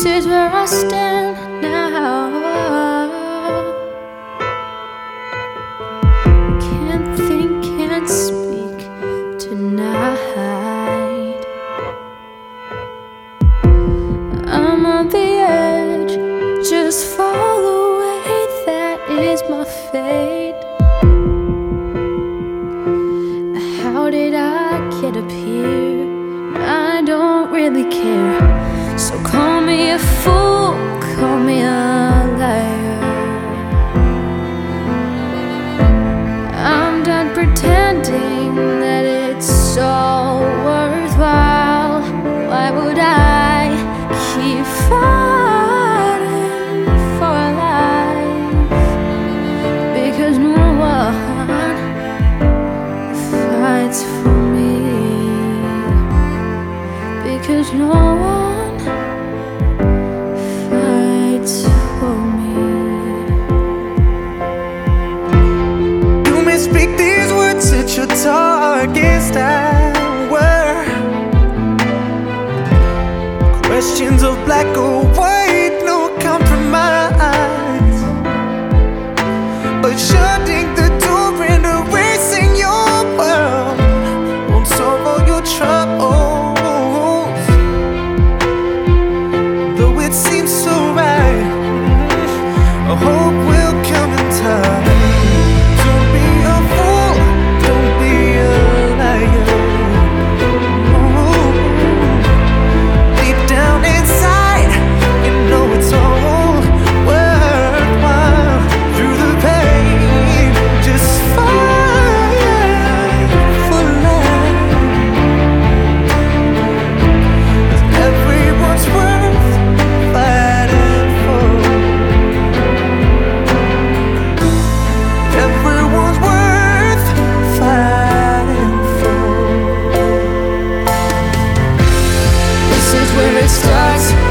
This is where I stand now. Can't think, can't speak tonight. I'm on the edge, just fall away, that is my fate. How did I get up here? I don't really care. So call me a fool, call me a liar. I'm done pretending that it's all worthwhile. Why would I keep fighting for life? Because no one fights for me. Because no one fights for me. You may speak these words at your darkest hour. Questions of black or white, no compromise. But shutting the door and erasing your world won't solve all your troubles. Though it seems so right, I hope will come in time. Don't be a fool, don't be a liar. Deep down inside, you know it's all worthwhile. Through the pain, just fight for life. 'Cause everyone's worth fighting for. Everyone's worth fighting for. This is where it starts.